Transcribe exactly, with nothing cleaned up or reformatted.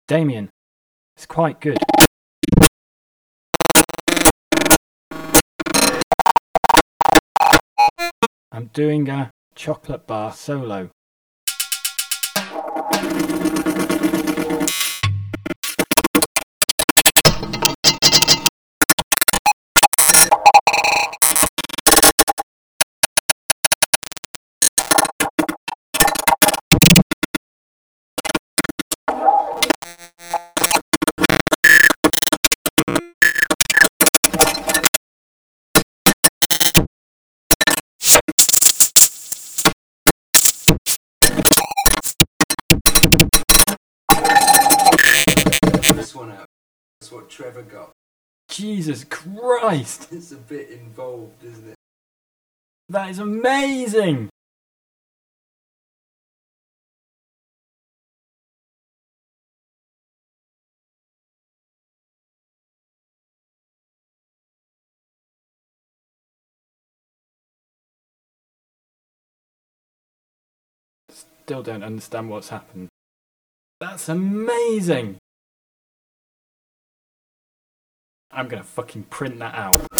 Damien, it's quite good. I'm doing a chocolate bar solo. This one out. That's what Trevor got. Jesus Christ! It's a bit involved, isn't it? That is amazing! Still don't understand what's happened. That's amazing! I'm gonna fucking print that out.